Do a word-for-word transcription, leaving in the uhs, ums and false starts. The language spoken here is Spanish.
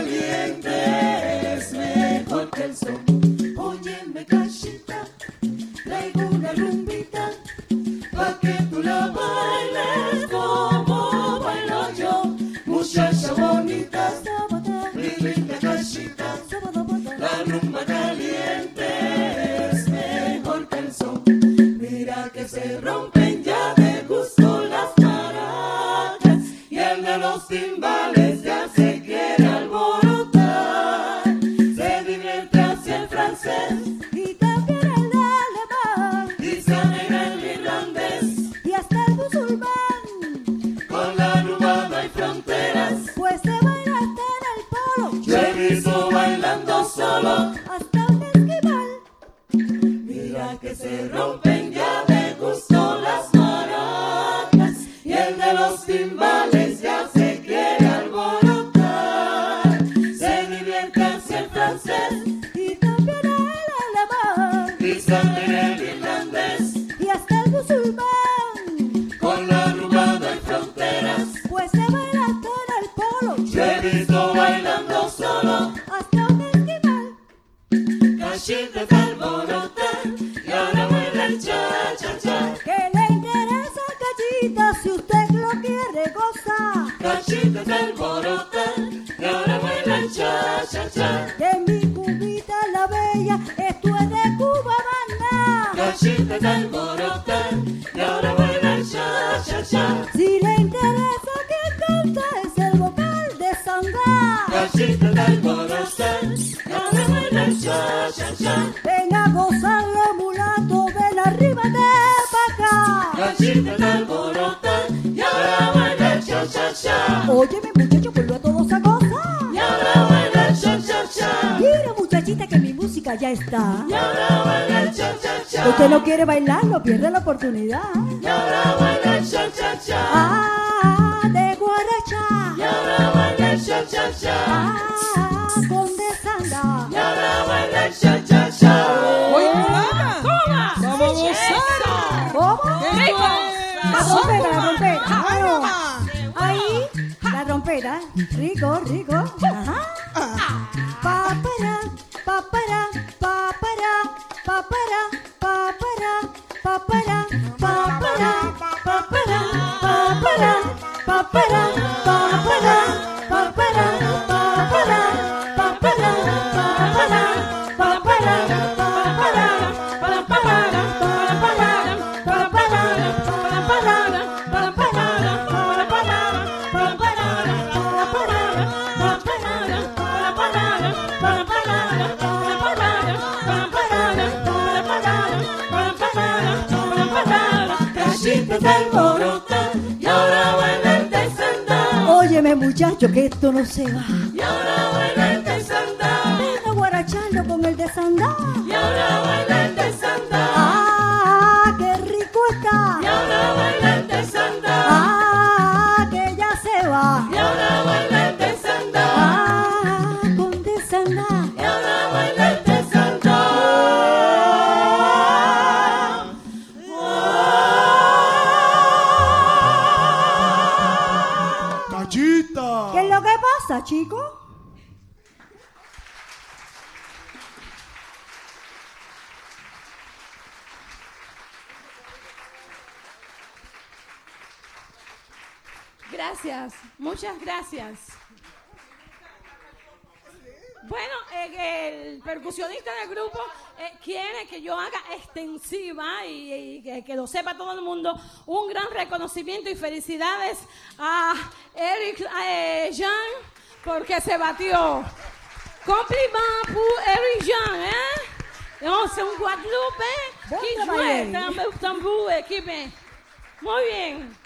caliente es mejor que el sol. Óyeme, cachita, traigo una rumbita pa' que tú la bailes como bailo yo. Muchacha bonita, mi linda cachita, la rumba caliente es mejor que el sol. Mira que se rompen ya de gusto las maracas y el de los timbales ya se quiere alborotar. Se divierte hacia el francés y también el alemán y también el irlandés y hasta el musulmán. Con la rumba no hay fronteras, Pues se baila hasta en el polo, yo he visto bailando solo. hasta un esquimal. Mira que se rompen ya de gusto las maracas y el de los timbales ya se quiere alborotar. Se divierte hacia el francés Y también el alemán y también el irlandés. y hasta el musulmán. Con la rumba no hay fronteras, Pues se baila hasta en el polo, yo he visto bailando solo. hasta un esquimal. Cachita está alborotar y ahora baila el cha-cha-cha. ¿Qué le interesa, cachita, si usted lo quiere gozar? Cachita está alborotar y ahora baila el cha-cha-cha. De mi cubita la bella, esto es de Cuba, maná. Cachita está alborotar y ahora baila el cha-cha-cha. Si le interesa que canta es el vocal de Sangá. Cachita está alborotar y ahora baila el cha-cha-cha. Ven a gozarlo, mulato, ven arriba de pa' acá. Cachita está alborotar y ahora baila el cha-cha-cha. Oye, mi muchacho, vuelve a todos a gozar. Y ahora baila el cha-cha-cha. Mira, muchachita, que mi música ya está. Y ahora baila el cha-cha-cha. Usted no quiere bailar, no pierde la oportunidad. Y ahora baila el cha-cha-cha. Ah, de guaracha. Y ahora baila el cha-cha-cha. Ah, con desanda. Y ahora baila el cha-cha-cha. Oye, mamá, vamos a gozar. ¿Cómo? Esto La es rompera, la rompera. Ay, Claro. mamá. Ahí, la rompera. Rico, rico. Ajá. Papara, papara, papara, papara, papara, papara, papara, papara, papara, papara, papara, papara, papara, papara, papara, papara, Cachita está alborotar y ahora baila el desandar. Óyeme, muchacho, que esto no se va. Y ahora baila el desandar. Ven a guaracharlo con el desandar. Y ahora baila el desandar. Ah, qué rico está. Y ahora baila el desandar. Ah, que ya se va. Y ahora baila el desandar. Ah, con desandar. Y ahora baila el desandar. Cachita. ¿Qué es lo que pasa, chico? Gracias, muchas gracias. Bueno, eh, el percusionista del grupo eh, quiere que yo haga extensiva y, y que, que lo sepa todo el mundo un gran reconocimiento y felicidades a Eric eh, Jean porque se batió. Compliment pour Eric Jean, ¿eh? No, c'est un Guadeloupe qui Bon jouait travail. tambour, tambour, équipe. Muy bien.